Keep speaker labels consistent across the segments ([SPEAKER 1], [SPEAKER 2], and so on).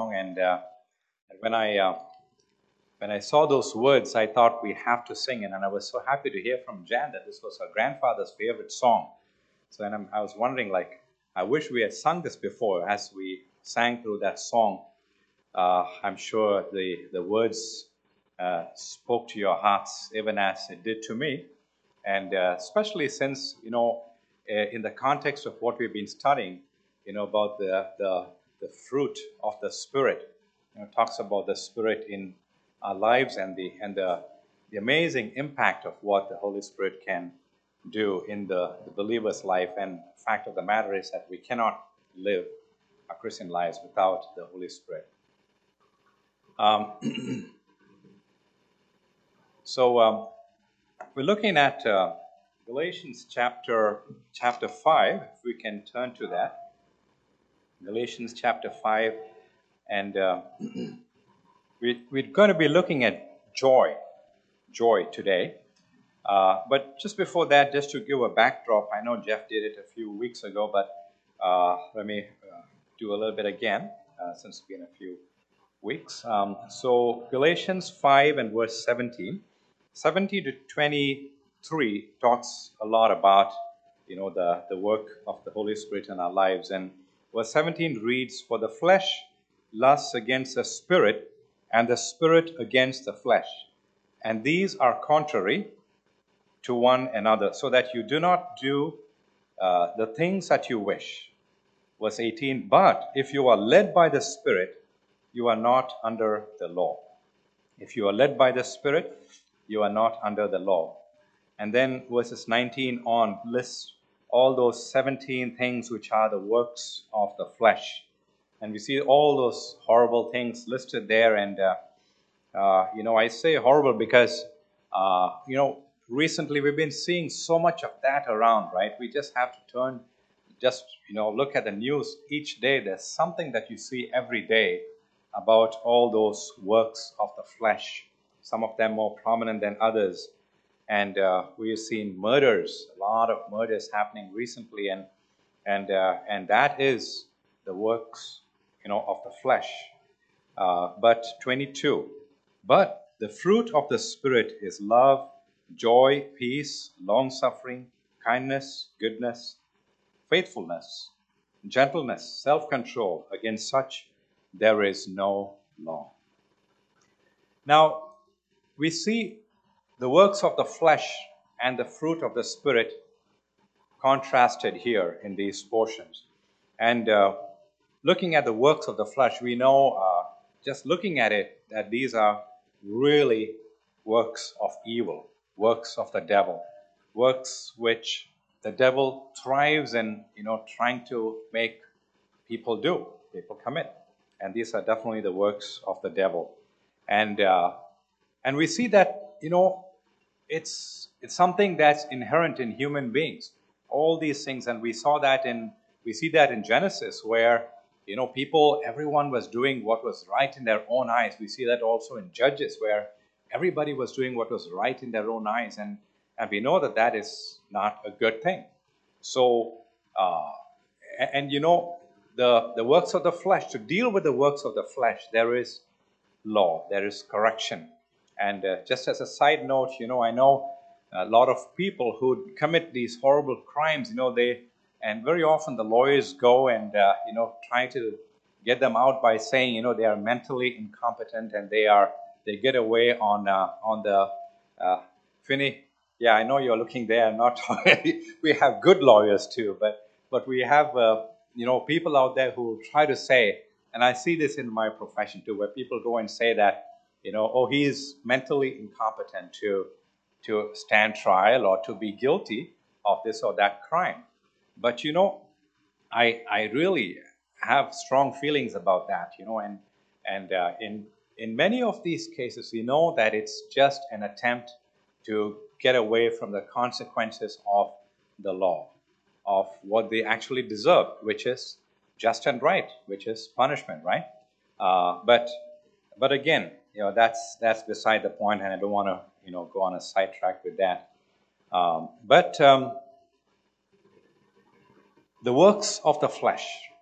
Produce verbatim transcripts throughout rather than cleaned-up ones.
[SPEAKER 1] and uh, when I uh, when I saw those words, I thought we have to sing it, and I was so happy to hear from Jan that this was her grandfather's favorite song. So, and I'm, I was wondering, like, I wish we had sung this before as we sang through that song. Uh, I'm sure the the words uh, spoke to your hearts even as it did to me, and uh, especially since you know, uh, in the context of what we've been studying, you know, about the the the fruit of the Spirit. You know, talks about the Spirit in our lives and the and the the amazing impact of what the Holy Spirit can do in the, the believer's life. And the fact of the matter is that we cannot live our Christian lives without the Holy Spirit. Um, so um, we're looking at uh, Galatians chapter chapter five. If we can turn to that, Galatians chapter five, and uh, we, we're going to be looking at joy, joy today. Uh, but just before that, just to give a backdrop, I know Jeff did it a few weeks ago, but uh, let me uh, do a little bit again, uh, since it's been a few weeks. Um, so Galatians five and verse seventeen. seventeen to twenty-three talks a lot about, you know, the, the work of the Holy Spirit in our lives. And verse seventeen reads, "For the flesh lusts against the Spirit, and the Spirit against the flesh. And these are contrary to one another, so that you do not do uh, the things that you wish." Verse eighteen, "But if you are led by the Spirit, you are not under the law." If you are led by the Spirit, you are not under the law. And then verses nineteen on lists all those seventeen things which are the works of the flesh. And we see all those horrible things listed there. And, uh, uh, you know, I say horrible because, uh, you know, recently we've been seeing so much of that around, right? We just have to turn, just, you know, look at the news each day. There's something that you see every day about all those works of the flesh, some of them more prominent than others. And uh, we've seen murders, a lot of murders happening recently, and and uh, and that is the works, you know, of the flesh. Uh, but twenty-two, "But the fruit of the Spirit is love, joy, peace, long-suffering, kindness, goodness, faithfulness, gentleness, self-control. Against such there is no law." Now, we see the works of the flesh and the fruit of the Spirit contrasted here in these portions. And uh, looking at the works of the flesh, we know, uh, just looking at it, that these are really works of evil, works of the devil, works which the devil thrives in, you know, trying to make people do, people commit. And these are definitely the works of the devil. And uh, and we see that, you know, it's it's something that's inherent in human beings, all these things. And we saw that in we see that in Genesis, where, you know, people, everyone was doing what was right in their own eyes. We see that also in Judges, where everybody was doing what was right in their own eyes, and and we know that that is not a good thing. So uh, and, and you know, the the works of the flesh, to deal with the works of the flesh, there is law, there is correction. And uh, just as a side note, you know, I know a lot of people who commit these horrible crimes, you know, they, and very often the lawyers go and, uh, you know, try to get them out by saying, you know, they are mentally incompetent, and they are, they get away on, uh, on the, uh, Finney, yeah, I know you're looking there, not, we have good lawyers too, but, but we have, uh, you know, people out there who try to say, and I see this in my profession too, where people go and say that, you know, oh, he's mentally incompetent to to stand trial or to be guilty of this or that crime. But, you know, I I really have strong feelings about that, you know, and and uh, in in many of these cases, we know that it's just an attempt to get away from the consequences of the law, of what they actually deserve, which is just and right, which is punishment, right? Uh, but but again, you know, that's that's beside the point, and I don't want to, you know, go on a sidetrack with that. Um, but um, the works of the flesh,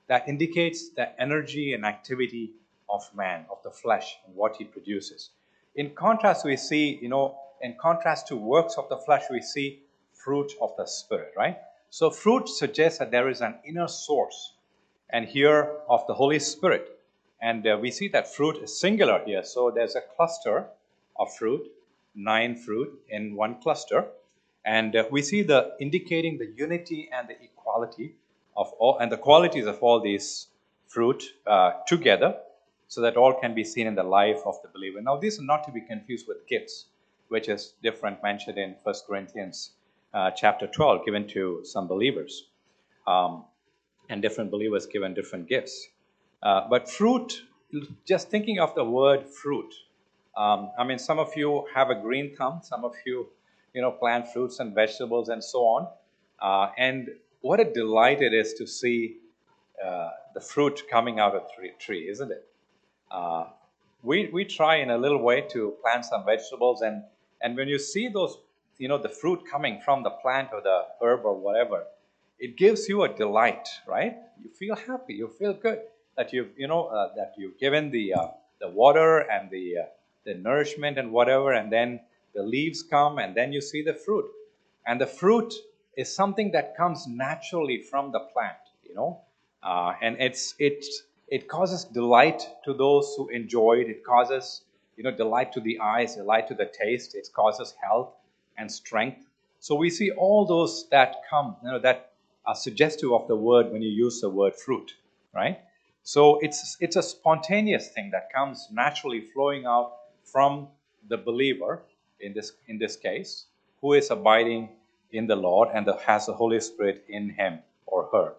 [SPEAKER 1] that indicates the energy and activity of man, of the flesh, and what he produces. In contrast, we see, you know, in contrast to works of the flesh, we see fruit of the Spirit, right? So fruit suggests that there is an inner source, and here of the Holy Spirit. And uh, we see that fruit is singular here. So there's a cluster of fruit, nine fruit in one cluster. And uh, we see the indicating the unity and the equality of all, and the qualities of all these fruit uh, together, so that all can be seen in the life of the believer. Now, these are not to be confused with gifts, which is different, mentioned in First Corinthians uh, chapter twelve, given to some believers, um, and different believers given different gifts. Uh, but fruit, just thinking of the word fruit, um, I mean, some of you have a green thumb, some of you, you know, plant fruits and vegetables and so on. Uh, and what a delight it is to see uh, the fruit coming out of the tree, isn't it? Uh, we we try in a little way to plant some vegetables, and and when you see those, you know, the fruit coming from the plant or the herb or whatever, it gives you a delight, right? You feel happy, you feel good that you've, you know, uh, that you've given the uh, the water and the uh, the nourishment and whatever, and then the leaves come, and then you see the fruit, and the fruit is something that comes naturally from the plant, you know, uh, and it's it's it causes delight to those who enjoy it. It causes, you know, delight to the eyes, delight to the taste. It causes health and strength. So we see all those that come, you know, that are suggestive of the word when you use the word fruit, right? So it's it's a spontaneous thing that comes naturally flowing out from the believer in this in this case, who is abiding in the Lord and the, has the Holy Spirit in him or her.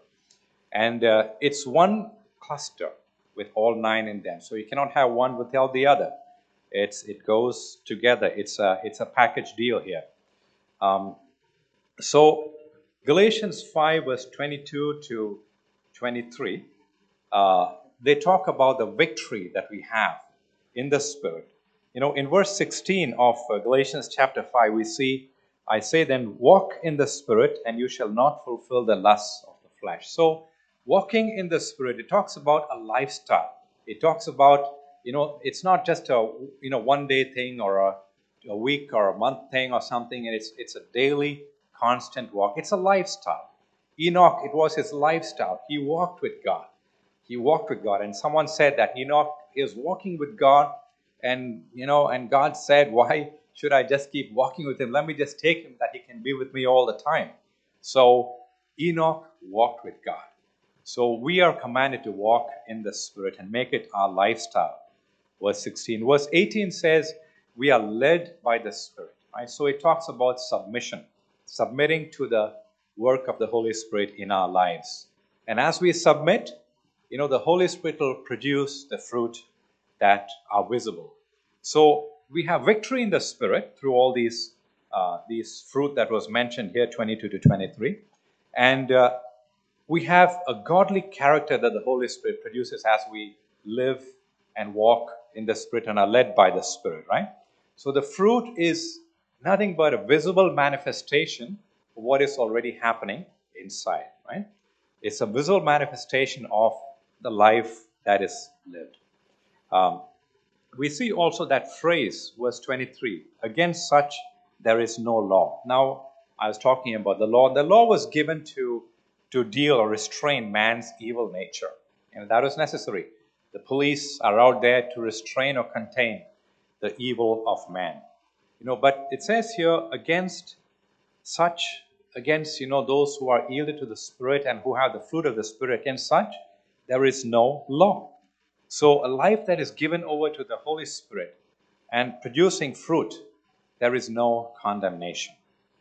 [SPEAKER 1] And uh, it's one cluster with all nine in them. So you cannot have one without the other. It's it goes together. It's a it's a package deal here. Um, so Galatians five verse twenty-two to twenty-three, uh, they talk about the victory that we have in the Spirit. You know, in verse sixteen of uh, Galatians chapter five, we see, I say then, walk in the Spirit, and you shall not fulfill the lusts of the flesh. So walking in the Spirit, it talks about a lifestyle. It talks about, you know, it's not just a, you know, one day thing or a, a week or a month thing or something. And it's it's a daily, constant walk. It's a lifestyle. Enoch, it was his lifestyle. He walked with God. He walked with God. And someone said that Enoch is walking with God. And, you know, and God said, why should I just keep walking with him? Let me just take him that he can be with me all the time. So Enoch walked with God. So we are commanded to walk in the Spirit and make it our lifestyle. Verse sixteen. Verse eighteen says, we are led by the Spirit. Right? So it talks about submission, submitting to the work of the Holy Spirit in our lives. And as we submit, you know, the Holy Spirit will produce the fruit that are visible. So we have victory in the Spirit through all these uh, these fruit that was mentioned here, twenty-two to twenty-three. And uh, we have a godly character that the Holy Spirit produces as we live and walk in the Spirit and are led by the Spirit, right? So the fruit is nothing but a visible manifestation of what is already happening inside, right? It's a visual manifestation of the life that is lived. Um, we see also that phrase, verse twenty-three, against such there is no law. Now, I was talking about the law. The law was given to, to deal or restrain man's evil nature. And that was necessary. The police are out there to restrain or contain the evil of man. You know, but it says here, against such, against, you know, those who are yielded to the Spirit and who have the fruit of the Spirit, against such, there is no law. So a life that is given over to the Holy Spirit and producing fruit, there is no condemnation.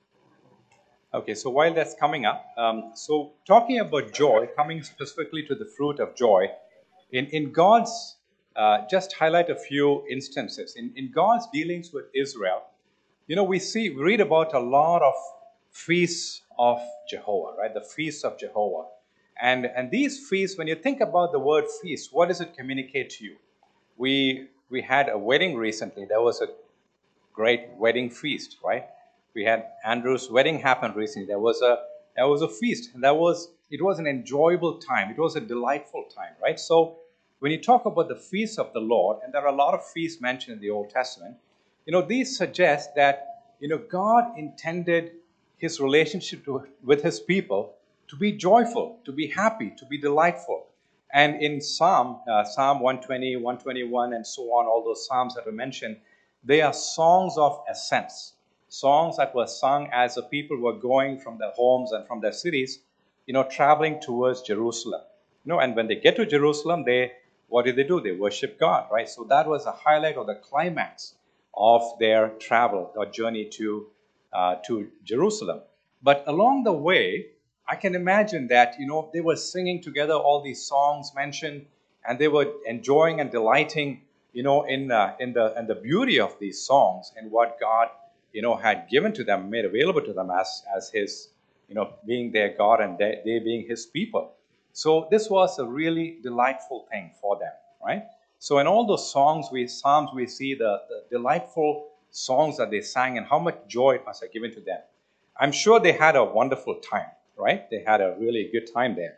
[SPEAKER 1] Okay, so while that's coming up, um, so talking about joy, coming specifically to the fruit of joy, in, in God's, uh, just highlight a few instances. In, in God's dealings with Israel, you know, we see, we read about a lot of feasts of Jehovah, right? The feasts of Jehovah. And, and these feasts, when you think about the word feast, what does it communicate to you? We, we had a wedding recently. There was a great wedding feast, right? We had Andrew's wedding happen recently. There was a there was a feast, and that was it was an enjoyable time. It was a delightful time, right? So when you talk about the feasts of the Lord, and there are a lot of feasts mentioned in the Old Testament, you know, these suggest that, you know, God intended his relationship to, with his people to be joyful, to be happy, to be delightful. And in Psalm, uh, Psalm one twenty, one twenty-one, and so on, all those Psalms that were mentioned, they are songs of ascents, songs that were sung as the people were going from their homes and from their cities, you know, traveling towards Jerusalem. You know, and when they get to Jerusalem, they, what did they do? They worship God, right? So that was the highlight or the climax of their travel or journey to, uh, to Jerusalem. But along the way, I can imagine that, you know, they were singing together all these songs mentioned, and they were enjoying and delighting, you know, in, uh, in, the, in the beauty of these songs and what God, you know, had given to them, made available to them as, as his, you know, being their God and they, they being his people. So this was a really delightful thing for them, right? So in all those songs, we Psalms, we see the, the delightful songs that they sang and how much joy it must have given to them. I'm sure they had a wonderful time, right? They had a really good time there.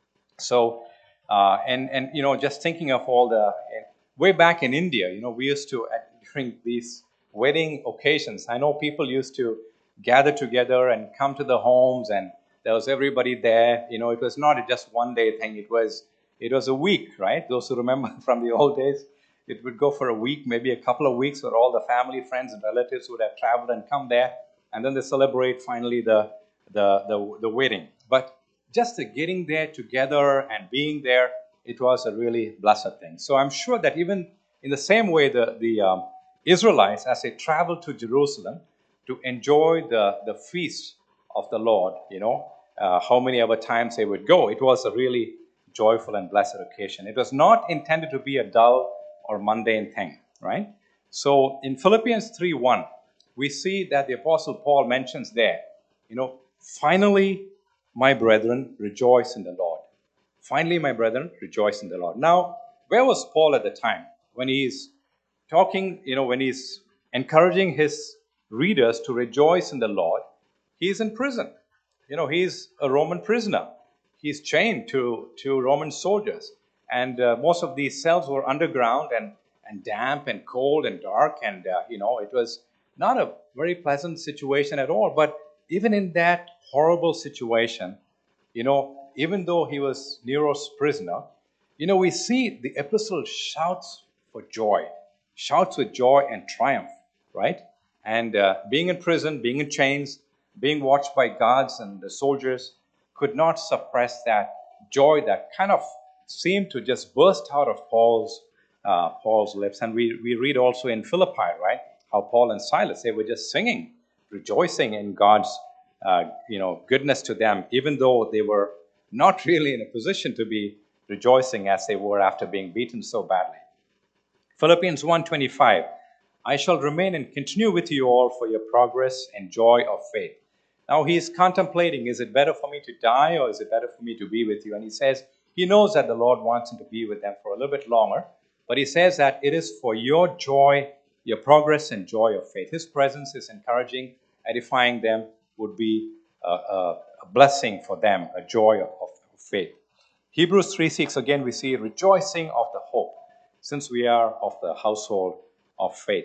[SPEAKER 1] So, uh, and, and, you know, just thinking of all the, way back in India, you know, we used to, at, during these wedding occasions, I know people used to gather together and come to the homes, and there was everybody there. You know, it was not just one day thing. It was, it was a week, right? Those who remember from the old days, it would go for a week, maybe a couple of weeks, where all the family, friends, and relatives would have traveled and come there, and then they celebrate finally the the the, the wedding. But just the getting there together and being there, it was a really blessed thing. So I'm sure that even in the same way, the the um, Israelites, as they traveled to Jerusalem to enjoy the the feast of the Lord, you know, uh, how many other times they would go, it was a really joyful and blessed occasion. It was not intended to be a dull or mundane thing, right? So in Philippians three one, we see that the Apostle Paul mentions there, you know, finally, my brethren, rejoice in the Lord. Finally, my brethren, rejoice in the Lord. Now, where was Paul at the time? When he's talking, you know, when he's encouraging his readers to rejoice in the Lord, he's in prison. You know, he's a Roman prisoner. He's chained to, to Roman soldiers. And uh, most of these cells were underground and, and damp and cold and dark. And, uh, you know, it was not a very pleasant situation at all. But even in that horrible situation, you know, even though he was Nero's prisoner, you know, we see the epistle shouts for joy, shouts with joy and triumph, right? And uh, being in prison, being in chains, being watched by guards and the soldiers could not suppress that joy that kind of seemed to just burst out of Paul's uh, Paul's lips. And we, we read also in Philippi, right, how Paul and Silas, they were just singing, rejoicing in God's uh, you know, goodness to them, even though they were not really in a position to be rejoicing as they were after being beaten so badly. Philippians one twenty-five, I shall remain and continue with you all for your progress and joy of faith. Now he is contemplating, is it better for me to die or is it better for me to be with you? And he says he knows that the Lord wants him to be with them for a little bit longer, but he says that it is for your joy, your progress and joy of faith. His presence is encouraging, edifying them, would be a, a, a blessing for them, a joy of, of faith. Hebrews three six, again we see rejoicing of the hope, since we are of the household of faith.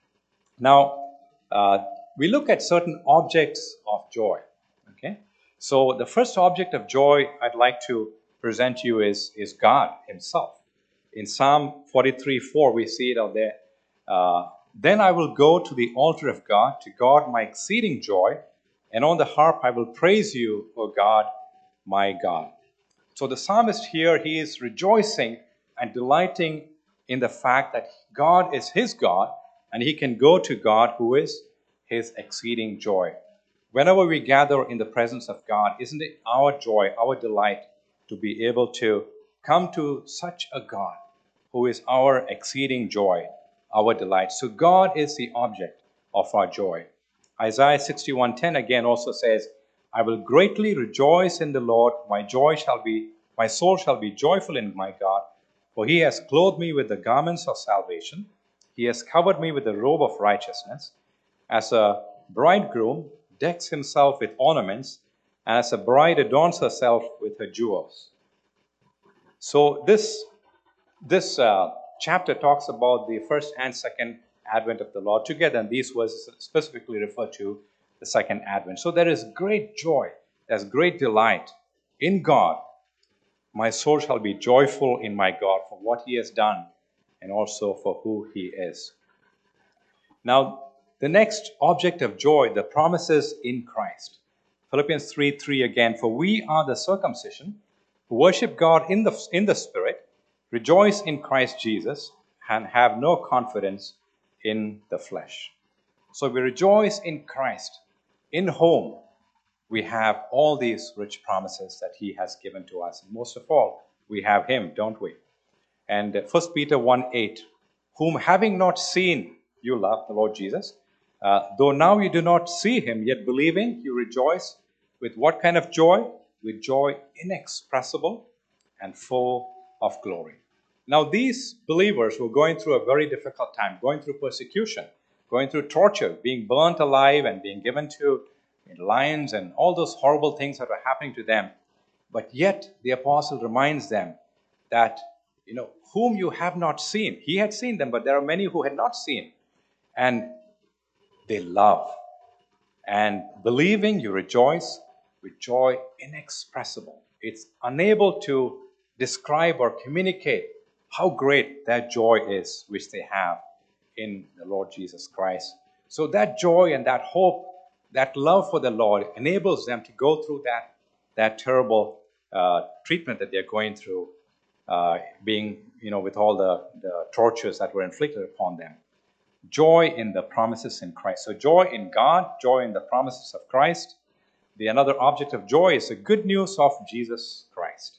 [SPEAKER 1] Now, uh, we look at certain objects of joy. Okay, so the first object of joy I'd like to present to you is, is God himself. In Psalm forty-three four, we see it out there. Uh, then I will go to the altar of God, to God my exceeding joy, and on the harp I will praise you, O God, my God. So the psalmist here, he is rejoicing and delighting in the fact that God is his God, and he can go to God who is his exceeding joy. Whenever we gather in the presence of God, isn't it our joy, our delight to be able to come to such a God who is our exceeding joy, our delight? So God is the object of our joy. Isaiah sixty-one ten again also says, I will greatly rejoice in the Lord. My joy shall be, my soul shall be joyful in my God, for he has clothed me with the garments of salvation. He has covered me with the robe of righteousness. As a bridegroom decks himself with ornaments, and as a bride adorns herself with her jewels. So this, this uh, chapter talks about the first and second advent of the Lord together, and these verses specifically refer to the second advent. So there is great joy, there's great delight in God. My soul shall be joyful in my God for what he has done and also for who he is. Now, the next object of joy, the promises in Christ. Philippians three three again, for we are the circumcision who worship God in the, in the Spirit, rejoice in Christ Jesus, and have no confidence in the flesh. So we rejoice in Christ, in whom we have all these rich promises that he has given to us. And most of all, we have him, don't we? And First Peter one eight, whom having not seen, you love, the Lord Jesus, uh, though now you do not see him, yet believing, you rejoice with what kind of joy? With joy inexpressible and full of glory. Now, these believers were going through a very difficult time, going through persecution, going through torture, being burnt alive and being given to lions and all those horrible things that were happening to them. But yet, the apostle reminds them that, you know, whom you have not seen. He had seen them, but there are many who had not seen. And they love. And believing, you rejoice with joy inexpressible. It's unable to describe or communicate how great that joy is which they have in the Lord Jesus Christ. So that joy and that hope, that love for the Lord enables them to go through that, that terrible uh, treatment that they're going through, uh, being, you know, with all the, the tortures that were inflicted upon them. Joy in the promises in Christ. So joy in God, joy in the promises of Christ. The another object of joy is the good news of Jesus Christ.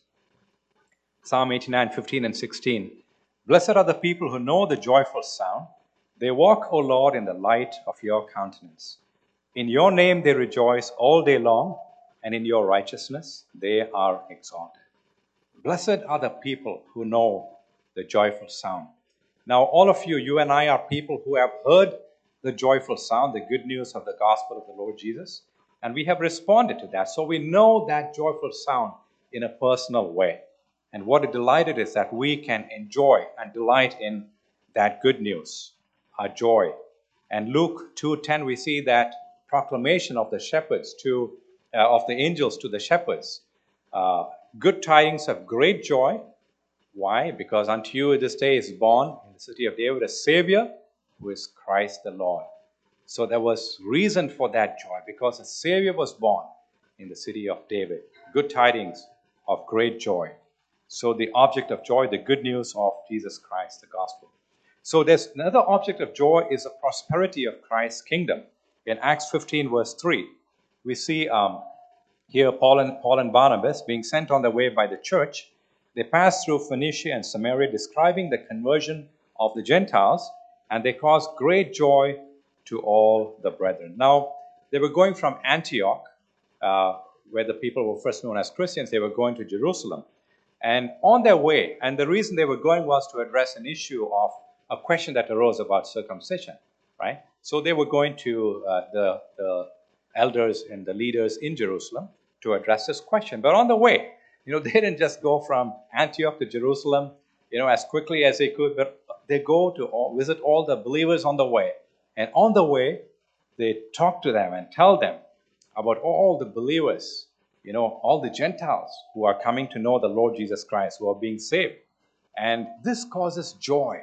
[SPEAKER 1] Psalm eighty-nine, fifteen and sixteen. Blessed are the people who know the joyful sound. They walk, O Lord, in the light of your countenance. In your name they rejoice all day long, and in your righteousness they are exalted. Blessed are the people who know the joyful sound. Now, all of you, you and I are people who have heard the joyful sound, the good news of the gospel of the Lord Jesus, and we have responded to that. So we know that joyful sound in a personal way. And what a delight it is that we can enjoy and delight in that good news, our joy. And Luke two ten, we see that proclamation of the shepherds to, uh, of the angels to the shepherds. Uh, good tidings of great joy. Why? Because unto you this day is born in the city of David a Savior, who is Christ the Lord. So there was reason for that joy, because a Savior was born in the city of David. Good tidings of great joy. So the object of joy, the good news of Jesus Christ, the gospel. So there's another object of joy is the prosperity of Christ's kingdom. In Acts fifteen verse three, we see um, here Paul and, Paul and Barnabas being sent on their way by the church. They passed through Phoenicia and Samaria, describing the conversion of the Gentiles, and they caused great joy to all the brethren. Now, they were going from Antioch, uh, where the people were first known as Christians. They were going to Jerusalem. And on their way, and the reason they were going was to address an issue of a question that arose about circumcision, right? So they were going to uh, the, the elders and the leaders in Jerusalem to address this question. But on the way, you know, they didn't just go from Antioch to Jerusalem, you know, as quickly as they could, but they go to all, visit all the believers on the way. And on the way, they talk to them and tell them about all the believers, you know, all the Gentiles who are coming to know the Lord Jesus Christ, who are being saved. And this causes joy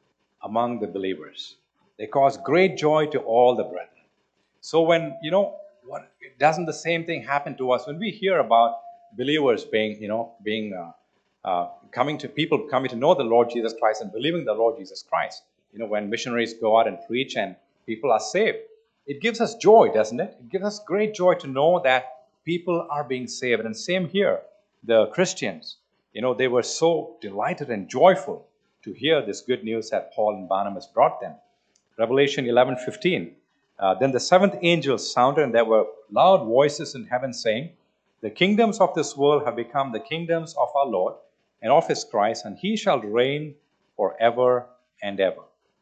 [SPEAKER 1] among the believers. They cause great joy to all the brethren. So when, you know, what, doesn't the same thing happen to us when we hear about believers being, you know, being uh, uh, coming to people coming to know the Lord Jesus Christ and believing the Lord Jesus Christ? You know, when missionaries go out and preach and people are saved, it gives us joy, doesn't it? It gives us great joy to know that people are being saved. And same here, the Christians, you know, they were so delighted and joyful to hear this good news that Paul and Barnabas brought them. Revelation eleven fifteen. Uh, then the seventh angel sounded, and there were loud voices in heaven saying, the kingdoms of this world have become the kingdoms of our Lord and of his Christ, and he shall reign forever and ever.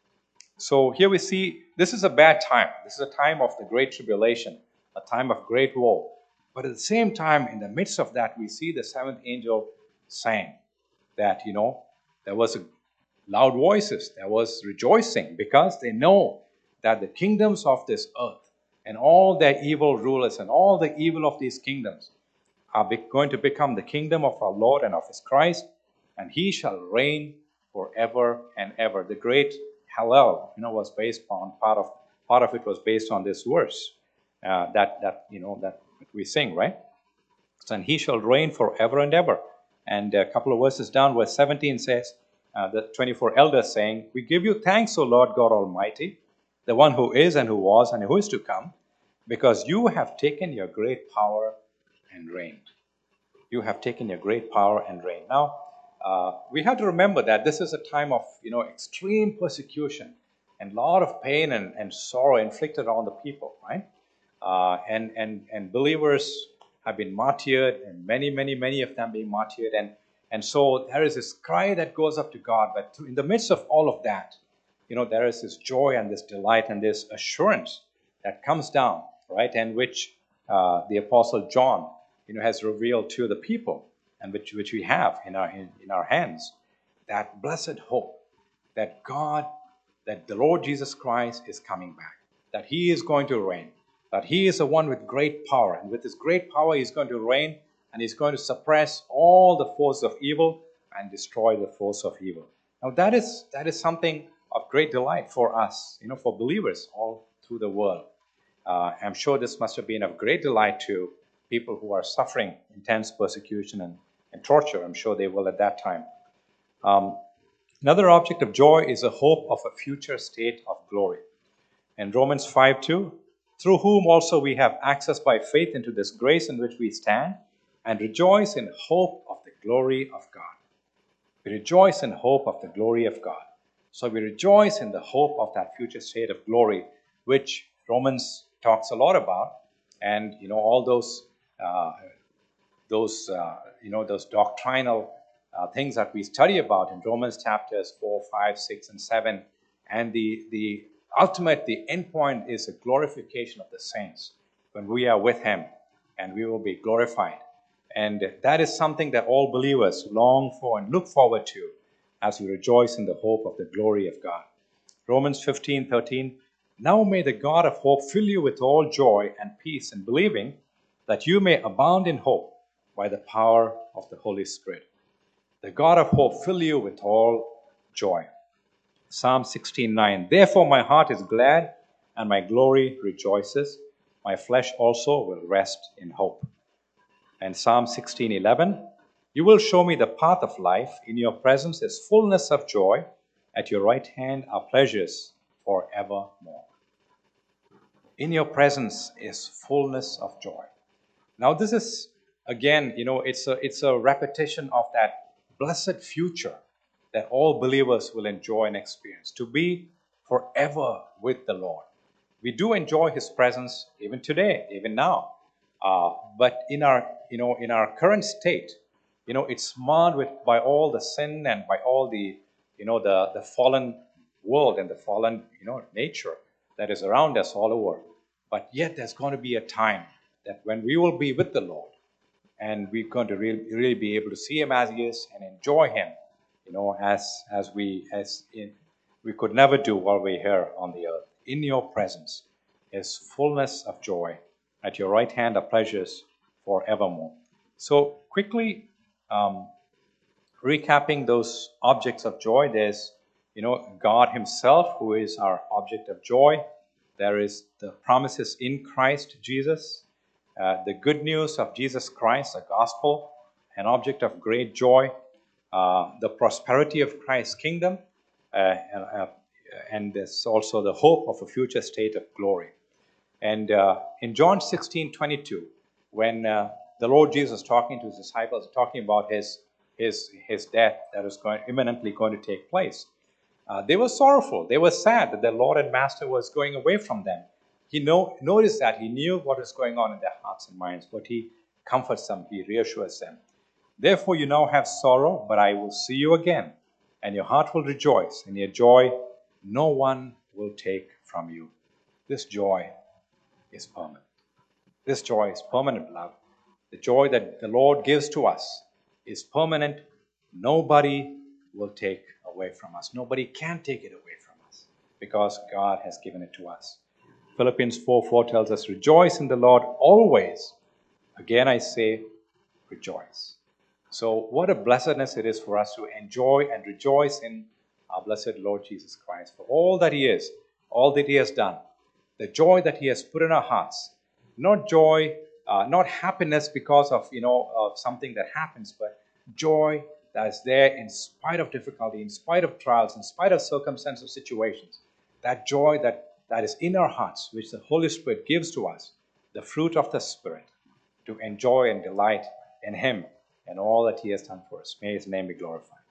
[SPEAKER 1] So here we see this is a bad time. This is a time of the great tribulation, a time of great woe. But at the same time, in the midst of that, we see the seventh angel saying that, you know, there was a loud voices, there was rejoicing, because they know that the kingdoms of this earth and all their evil rulers and all the evil of these kingdoms are be- going to become the kingdom of our Lord and of his Christ, and he shall reign forever and ever. The great Hallel, you know, was based on part of part of it was based on this verse uh, that that you know that we sing, right? So, and he shall reign forever and ever. And a couple of verses down, verse seventeen says, uh, the twenty-four elders saying, "We give you thanks, O Lord God Almighty, the one who is and who was and who is to come, because you have taken your great power and reigned." You have taken your great power and reigned. Now, uh, we have to remember that this is a time of, you know, extreme persecution and a lot of pain and, and sorrow inflicted on the people, right? Uh, and, and, and believers have been martyred, and many, many, many of them being martyred. And, and so there is this cry that goes up to God. But in the midst of all of that, you know, there is this joy and this delight and this assurance that comes down, right? And which uh, the Apostle John, you know, has revealed to the people, and which, which we have in our, in, in our hands, that blessed hope that God, that the Lord Jesus Christ is coming back, that he is going to reign, that he is the one with great power, and with his great power he's going to reign, and he's going to suppress all the force of evil and destroy the force of evil. Now that is that is something of great delight for us, you know, for believers all through the world. Uh, I'm sure this must have been of great delight to people who are suffering intense persecution and, and torture. I'm sure they will at that time. Um, another object of joy is a hope of a future state of glory. In Romans five two, through whom also we have access by faith into this grace in which we stand, and rejoice in hope of the glory of God. We rejoice in hope of the glory of God. So we rejoice in the hope of that future state of glory, which Romans talks a lot about, and you know all those uh, those uh, you know those doctrinal uh, things that we study about in Romans chapters four, five, six, and seven, and the the ultimate, the end point is the glorification of the saints when we are with him, and we will be glorified. And that is something that all believers long for and look forward to as we rejoice in the hope of the glory of God. Romans fifteen thirteen, now may the God of hope fill you with all joy and peace in believing, that you may abound in hope by the power of the Holy Spirit. The God of hope fill you with all joy. Psalm sixteen nine, therefore my heart is glad and my glory rejoices. My flesh also will rest in hope. And Psalm sixteen eleven, you will show me the path of life. In your presence is fullness of joy. At your right hand are pleasures forevermore. In your presence is fullness of joy. Now this is, again, you know, it's a, it's a repetition of that blessed future that all believers will enjoy and experience, to be forever with the Lord. We do enjoy his presence even today, even now. Uh, but in our, you know, in our current state, you know, it's marred with by all the sin and by all the, you know, the, the fallen world and the fallen, you know, nature that is around us all over. But yet there's going to be a time that when we will be with the Lord, and we're going to really, really be able to see him as he is and enjoy him, you know, as as we as in, we could never do while we're here on the earth. In your presence is fullness of joy. At your right hand are pleasures forevermore. So quickly um, recapping those objects of joy, there's, you know, God himself, who is our object of joy. There is the promises in Christ Jesus, uh, the good news of Jesus Christ, the gospel, an object of great joy, uh, the prosperity of Christ's kingdom, uh, and, uh, and there's also the hope of a future state of glory. And uh, in John sixteen twenty-two, when uh, the Lord Jesus talking to his disciples, talking about his his his death that is going imminently going to take place, uh, they were sorrowful. They were sad that their Lord and Master was going away from them. He know, noticed that. He knew what was going on in their hearts and minds, but he comforts them. He reassures them. Therefore you now have sorrow, but I will see you again, and your heart will rejoice, and your joy no one will take from you. This joy is permanent. This joy is permanent, love. The joy that the Lord gives to us is permanent. Nobody will take away from us. Nobody can take it away from us because God has given it to us. Philippians four four tells us, rejoice in the Lord always. Again, I say, rejoice. So what a blessedness it is for us to enjoy and rejoice in our blessed Lord Jesus Christ for all that he is, all that he has done, the joy that he has put in our hearts. Not joy, uh, not happiness because of, you know, of something that happens, but joy that is there in spite of difficulty, in spite of trials, in spite of circumstances, situations. That joy that, that is in our hearts, which the Holy Spirit gives to us, the fruit of the Spirit, to enjoy and delight in him and all that he has done for us. May his name be glorified.